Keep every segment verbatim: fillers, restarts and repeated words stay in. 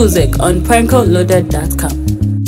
Music on Pranko Loaded dot com.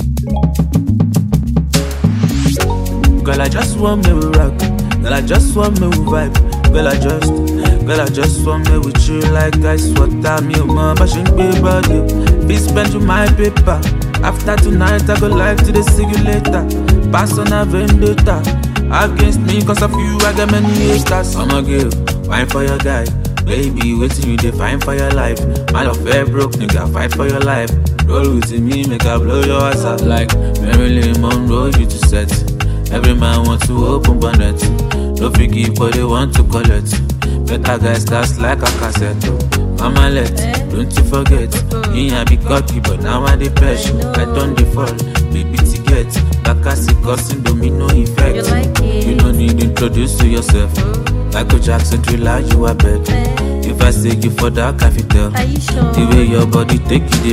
Girl, I just want me with rock. Girl, I just want me with vibe. Girl, I just, girl, I just want me with you like ice water. Me, mama, but she ain't be about you. Be spend you my paper. After tonight, I go live to the see you later. Pass on a vendetta. Against me, cause of you, I got many haters. I'ma give, wine for your guy. Baby, waiting you define for your life. My love fair broke, nigga, fight for your life. Roll with me, make I blow your ass out like Marilyn Monroe, you to set. Every man wants to open bonnet. No figgy, but they want to collect. Better guys cast like a cassette. Mama let, don't you forget. Me I be cocky, but now I the pressure. I don't default, baby to get. Bakasi causing domino effect. You don't need to introduce to yourself. Michael Jackson thriller, you are bet. If I say you for that, I can tell. The way your body take you, the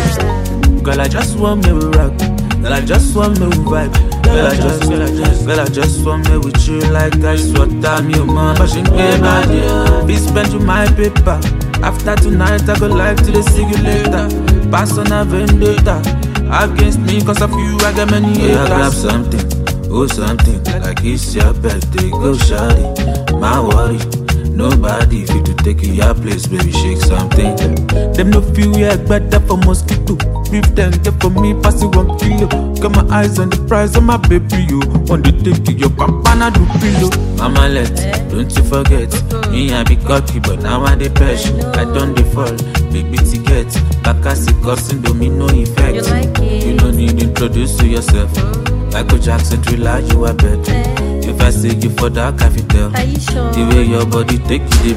bend. Girl, I just want me with rock. Girl, I just want me with vibe. Girl, I just, girl, I just, girl, I just want me with you like ice water. Me, mama, but she ain't be about you. Be spend you my paper. After tonight, I go live to the see you later. Pass on a vendetta. Against me, cause of you, I got many haters. Yeah, grab something, oh something. Like it's your birthday, go shawty. My worry, nobody fit to take you your place, baby, shake something. Them no feel yeah, better for mosquito. Beef them, get for me, pass it one kilo. Got my eyes on the prize of my baby, you. Want to take you, your papa na do pillow. Mama let, don't you forget. Me I be cocky, but now I the pressure. I don't default, baby to get. Bakasi causing domino effect. You don't need to introduce to yourself. Michael Jackson thriller, you are bet. If I say you for that, I can tell. The way your body take you, the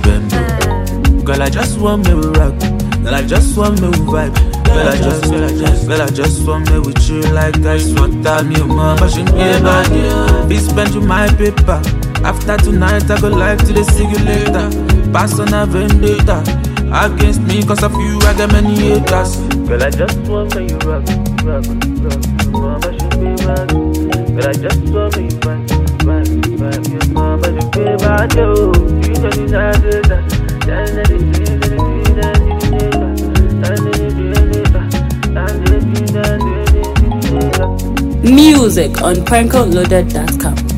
bend. Girl, I just want me with rock. Girl, I just want me with vibe. Girl, I just, girl, I just, girl, I just want me with you like ice water. Me, mama, but she ain't be about you. Be spend you my paper. After tonight, I go live to the see you later. Pass on a vendetta. Against me, cause of you, I got many haters. Girl, I just want me with rock, rock, rock. Mama, but she ain't be about you. Girl, I just want me with vibe, vibe, vibe. Your mama, but she ain't be about you. You don't need that. Music on Pranko Loaded dot com.